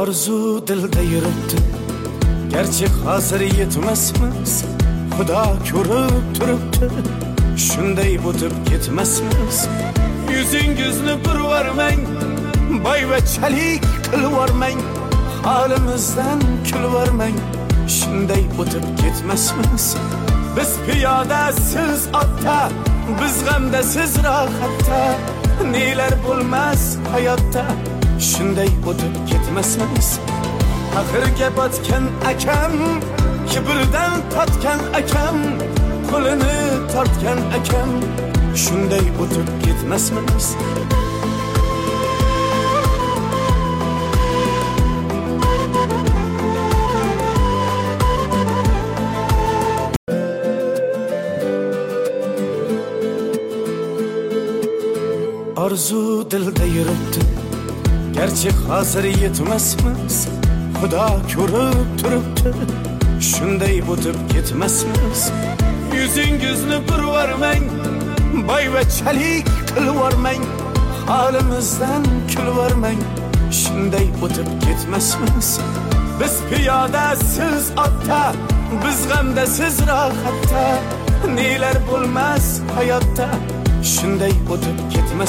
Orzu dilda yuribdi, gerçi hozir yetmasmiz. Xudo ko'rib turibdi, shunday botib ketmasmiz. Yüzüngizni burvarmang, boyvachalik qilvormang, holimizdan kulvormang, shunday botib ketmasmiz. Biz piyoda, siz otda, biz g'amda, siz rohatda, nelar bo'lmas hayotda, shunday botib ketmasmiz. Axirga botgan akam, kibrdan totgan akam, qo'lini tortgan akam, shunday botib ketmasmiz. Orzu dilda yuribdi, gerçi hozir yetmasmiz. Xudo ko'rib turibdi, shunday botib ketmasmiz. Yüzüngizni burvarmang, boyvachalik qilvormang, holimizdan kulvormang, shunday botib ketmasmiz. Biz piyoda, siz otda, biz g'amda, siz rohatda, nelar bo'lmas hayotda, shunday botib ketmasmiz.